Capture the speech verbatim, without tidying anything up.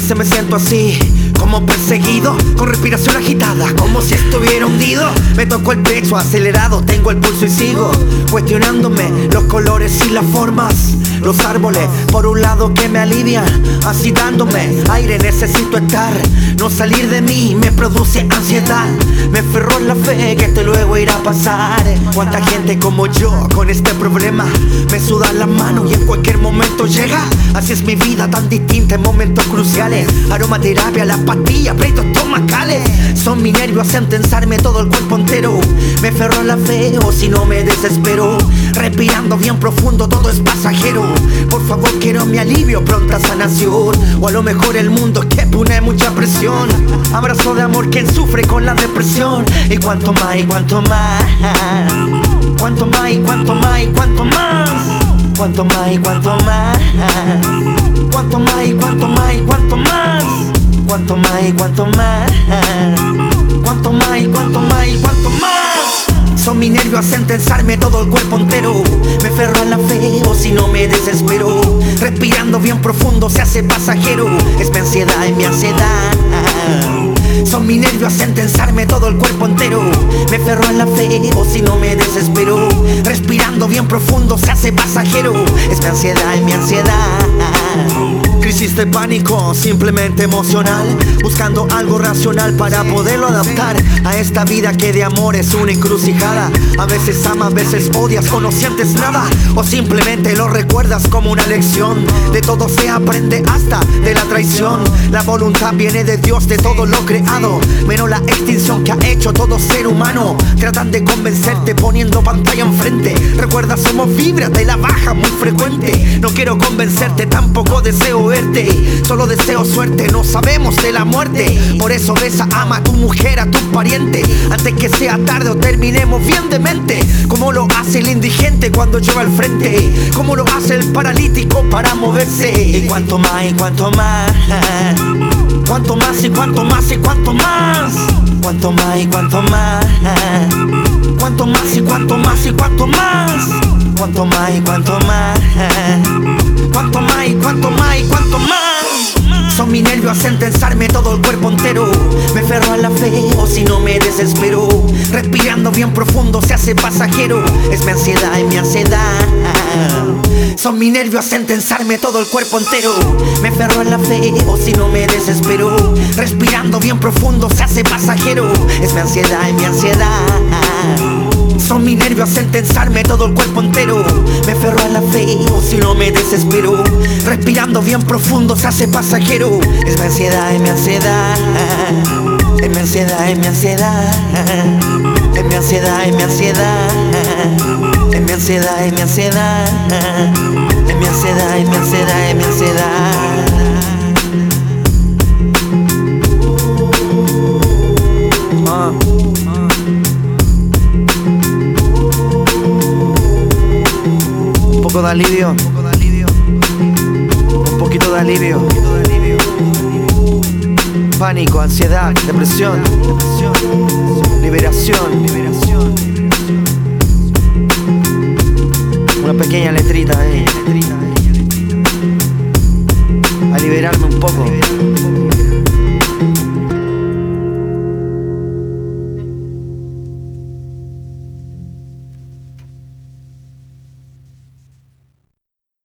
veces me siento así, como perseguido, con respiración agitada, como si estuviera hundido. Me tocó el pecho acelerado, tengo el pulso y sigo cuestionándome los colores y las formas. Los árboles, por un lado, que me alivian, así dándome aire, necesito estar. No salir de mí me produce ansiedad. Me aferro en la fe que esto luego irá a pasar. Cuánta gente como yo con este problema, me sudan las manos y en cualquier momento llega. Así es mi vida, tan distinta en momentos cruciales. Aromaterapia, las pastillas, pleitos estomacales son mis nervios, hacen tensarme todo el cuerpo entero. Me aferro a la fe o si no me desespero. Respirando bien profundo, todo es pasajero. Por favor quiero mi alivio, pronta sanación. O a lo mejor el mundo es que pone mucha presión. Abrazo de amor quien sufre con la depresión. Y cuanto más y cuanto más, cuanto más y cuanto más y cuanto más, cuanto más y cuanto más, cuanto más y cuanto más y cuanto más, cuanto más y cuanto más, cuanto más y cuanto más y cuanto más. Son mis nervios, hacen tensarme todo el cuerpo entero. Me aferro a la fe o si no me desespero. Respirando bien profundo se hace pasajero. Es mi ansiedad y mi ansiedad. Son mis nervios, hacen tensarme todo el cuerpo entero. Me aferro a la fe o si no me desespero. Respirando bien profundo se hace pasajero. Es mi ansiedad y mi ansiedad. Crisis de pánico, simplemente emocional. Buscando algo racional para poderlo adaptar a esta vida que de amor es una encrucijada. A veces amas, a veces odias o no sientes nada. O simplemente lo recuerdas como una lección. De todo se aprende hasta de la traición. La voluntad viene de Dios, de todo lo creado, menos la extinción que ha hecho todo ser humano. Tratan de convencerte poniendo pantalla enfrente. Recuerda, somos vibras de la baja muy frecuente. No quiero convencerte, tampoco deseo verte. Solo deseo suerte, no sabemos de la muerte. Por eso besa, ama a tu mujer, a tu pariente, antes que sea tarde o terminemos bien de mente. Como lo hace el indigente cuando lleva al frente. Como lo hace el paralítico para moverse. Y cuanto más y cuanto más, cuanto más y cuanto más y cuanto más, cuanto más y cuanto más, cuanto más y cuanto más y cuanto más, cuanto más y cuanto más, cuanto más y cuanto más y cuanto más. Son mis nervios, hacen tensarme todo el cuerpo entero. Me aferro a la fe o si no me desespero. Respirando bien profundo se hace pasajero. Es mi ansiedad y mi ansiedad. Son mis nervios, hacen tensarme todo el cuerpo entero. Me aferro a la fe o si no me desespero. Respirando bien profundo se hace pasajero. Es mi ansiedad y mi ansiedad. Son mis nervios, hacen tensarme todo el cuerpo entero. Me aferro a la fe o si no me desespero. Respirando bien profundo se hace pasajero. Es mi ansiedad, es mi ansiedad. Es mi ansiedad, es mi ansiedad. Es mi ansiedad, es mi ansiedad. Es mi ansiedad, es mi ansiedad. Es mi ansiedad, es mi ansiedad, es mi ansiedad. Ah. Un poco de alivio, un poquito de alivio. Pánico, ansiedad, depresión, liberación. Una pequeña letrita ahí, a liberarme un poco.